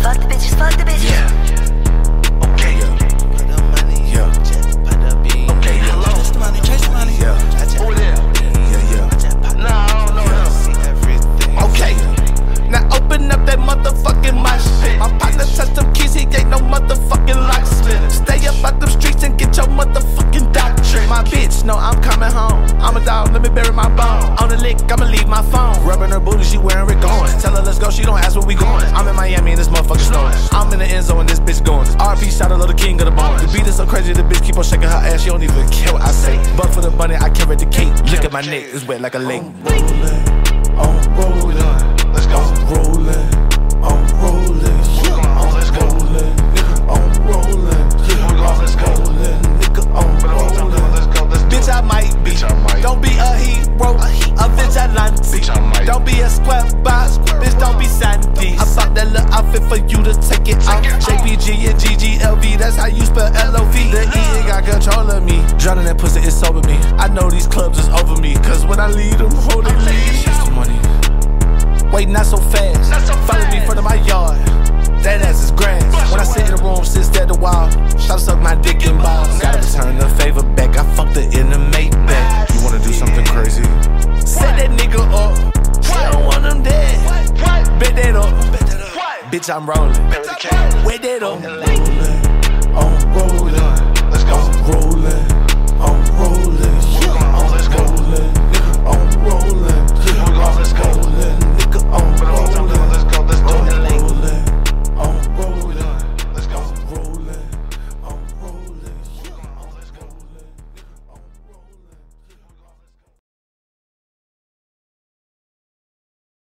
Fuck the bitches, fuck the bitches. Yeah. Okay. Put the money. Yeah. Put the bean. Okay. Yeah. Chase the money, chase the money. Yeah. Over there. Yeah. Nah, I don't know him. See everything. Okay. Now open up that motherfucking mosh pit. My partner touched them keys, he ain't no motherfucking locksmith. Stay up out them streets and get your motherfucking doctrine. My bitch, know I'm coming home. I'm a dog, let me bury my bone. On the lick, I'ma leave my phone. Rubbing her booty, she wearing it going. Tell her let's go, she don't ask where we going. I'm in Miami and this motherfucker snowing. I'm in the end zone and this bitch going. RP shout out to the king of the bone. The beat is so crazy, the bitch keep on shaking her ass. She don't even care what I say. But for the money, I carry the cake. Look at my neck, it's wet like a lake. I'm rolling. Let's go. I'm rolling. I'm rolling. Let's go. I'm rolling. Let's go. Nigga, I'm rolling. Let's go. Bitch, I might be. Don't be a hero. A vigilante. Bitch, I might. Don't be a square box. Bitch, don't be Sandy. I bought that little outfit for you to take it off. JPG and GGLV, that's how you spell LOV. The E ain't got control of me. Drowning that pussy, it's over me. I know these clubs is over me. Cause when I leave them, hold they leave. Chase the money. Wait, not so fast. Follow me in front of my yard. That ass is grass. When I sit in the room, sit stare at the wall. Try to suck my dick and balls. Gotta return the favor back. I fucked her in the Maybach. You wanna do something crazy? Set that nigga up. She don't want him dead. Bet that up. Bitch, I'm rolling. Wet that up. Let's go. I'm rolling.